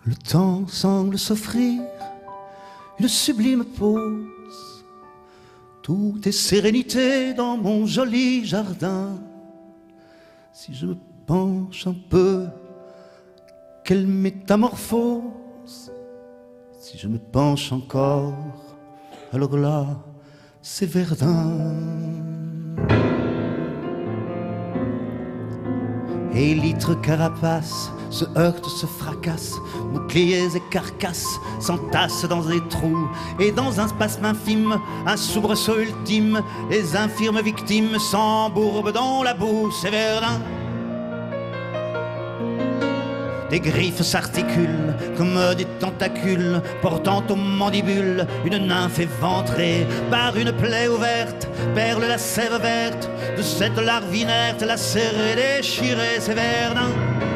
Le temps semble s'offrir une sublime pause. Tout est sérénité dans mon joli jardin. Si je me penche un peu, quelle métamorphose. Si je me penche encore, alors là, c'est Verdun. Élytres, carapaces, se heurtent, se fracassent, boucliers et carcasses s'entassent dans des trous, et dans un spasme infime, un soubresaut ultime, les infirmes victimes s'embourbent dans la boue, c'est Verdun. Des griffes s'articulent comme des tentacules, portant aux mandibules une nymphe éventrée. Par une plaie ouverte perle la sève verte de cette larve inerte, lacérée, déchirée, c'est Verdun.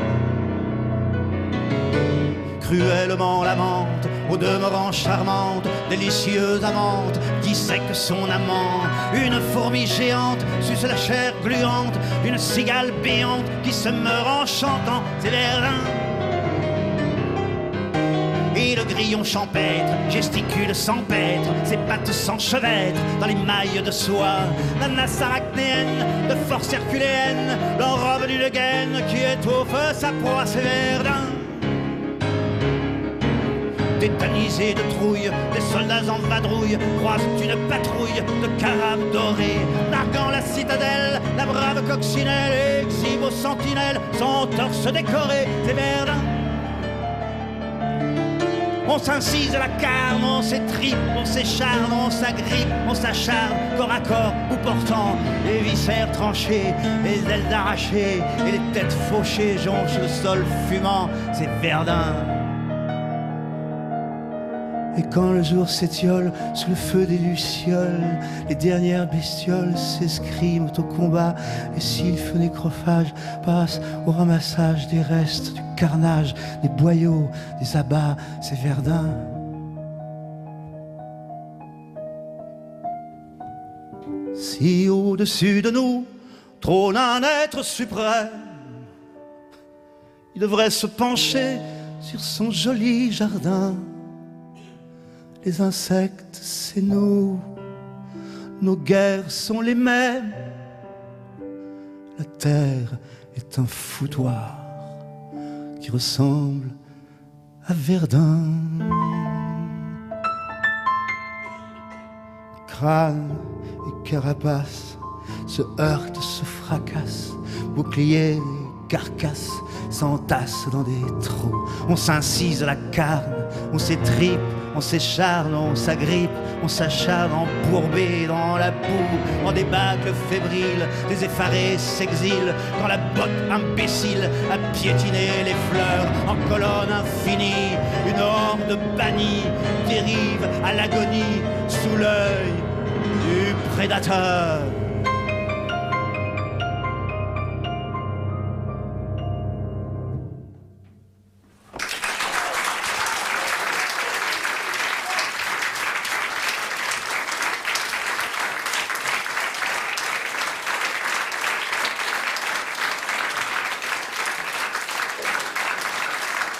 Cruellement l'amante, au demeurant charmante, délicieuse amante, dissèque son amant. Une fourmi géante suce la chair gluante d'une cigale béante qui se meurt en chantant, c'est Verdun. Et le grillon champêtre gesticule sans paître, ses pattes s'enchevêtrent dans les mailles de soie. La nasse arachnéenne de force herculéenne l'enrobe d'une gaine qui étouffe sa proie, c'est Verdun. Tétanisés de trouille, des soldats en vadrouille croisent une patrouille de carabes dorés. Narguant la citadelle, la brave coccinelle exhibe aux sentinelles son torse décoré, c'est Verdun. On s'incise la carne, on s'étripe, on s'écharne, on s'agrippe, on s'acharne, corps à corps ou portant les viscères tranchés, les ailes arrachées et les têtes fauchées jonchent le sol fumant, c'est Verdun. Et quand le jour s'étiole sous le feu des lucioles, les dernières bestioles s'escriment au combat. Et si le feu nécrophage passe au ramassage des restes du carnage, des boyaux, des abats, c'est Verdun. Si au-dessus de nous trône un être suprême, il devrait se pencher sur son joli jardin. Les insectes, c'est nous, nos guerres sont les mêmes. La terre est un foutoir qui ressemble à Verdun. Crâne et carapace se heurtent, se fracassent, boucliers et carcasses s'entassent dans des trous. On s'incise la carne, on s'étripe, on s'écharne, on s'agrippe, on s'acharne embourbé dans la boue, en débâcle fébrile, des effarés s'exilent, quand la botte imbécile a piétiné les fleurs, en colonne infinie, une horde bannie dérive à l'agonie sous l'œil du prédateur.